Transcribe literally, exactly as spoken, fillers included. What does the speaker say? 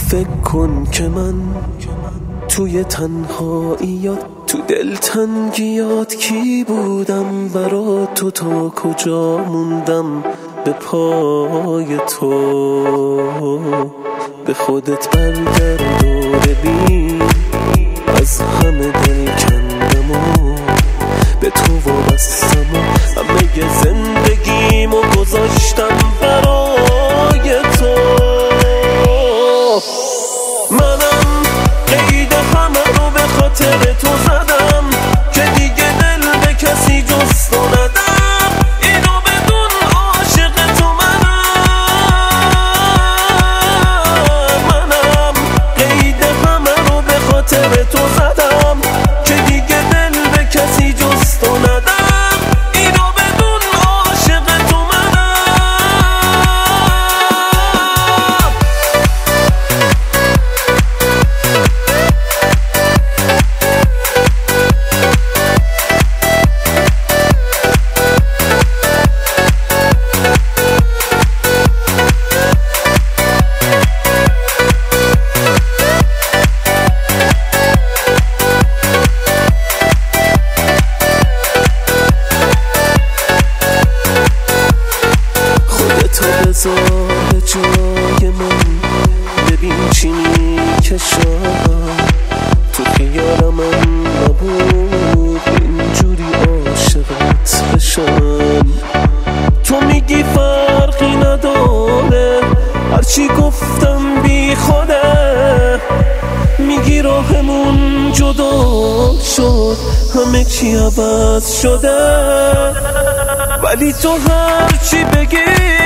فکر کن که من توی تنهاییات، تو دلتنگیات کی بودم برا تو، تا کجا موندم به پای تو. به خودت برگرد و ببین از همه دل کندم و به تو وابستم و همه زندگیمو گذاشتم برای تو. منم قید همه رو به خاطر تو زدم که دیگه دل به کسی جز تو ندم. اینو بدون عاشق تو منم. منم قید همه رو به خاطر تو زدم که دیگه دل به کسی جز تو ندم. اینو بدون عاشق تو منم. بذار جای من، ببین چی میکشم. تو خیالم من نبود اینجوری عاشقت بشم. تو میگی فرقی نداره، هرچی گفتم بی خوده. میگی راهمون جدا شد، همه چی عوض شده. ولی تو هرچی بگی